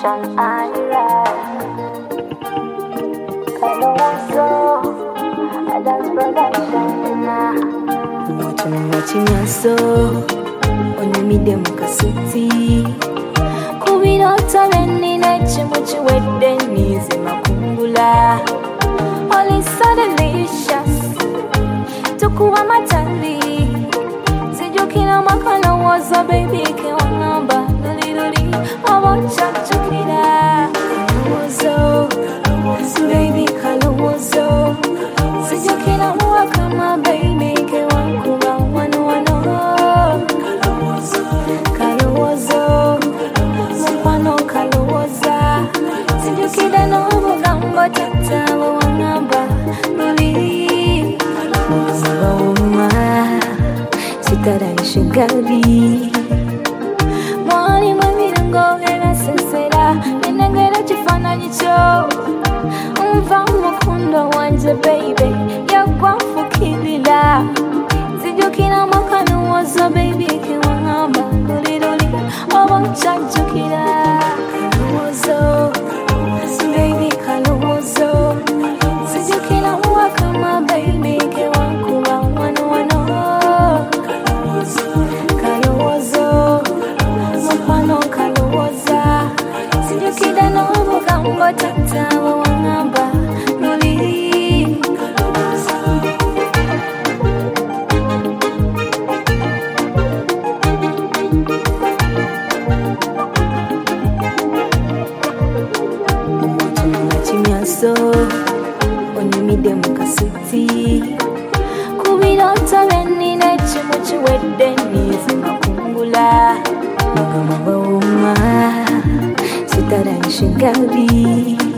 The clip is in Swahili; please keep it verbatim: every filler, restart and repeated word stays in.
production, I ride. Kalonzo, I dance production. Watching, watching your soul. On the medium city. Kubi nota beni neche muchi wedde nizi makungula. All is so delicious. Tukuwa matali. Sijukina makala waza baby kiwa ngamba. Luli luli wawacha chukira. Kalonzo, baby Kalonzo. Sijukina muwa kama baby kiwa kuwa wano wano. Kalonzo, mupano Kalonzo. Sijukina no mugambo tata wangamba. Luli Kalonzo, sitara ishigari. Mwani mwaminango ena sensera. Nenengera chifana nicho. Umva mukundo wanje baby. Yagwa fukilila. Sijukina makano waza baby kiwa ngamba. Luli luli wawacha chukira. Kalonzo, baby Kalonzo. Sijukina muwa kama baby kiwa kuwa wano wano. Kalonzo, mupano Kalonzo. Sijukida no mugambo tata wangamba. Luli watching your soul. On the medium city. Kubi nota beni neche muchi wedde nizi makungula. Magama bauma sitara ishigari.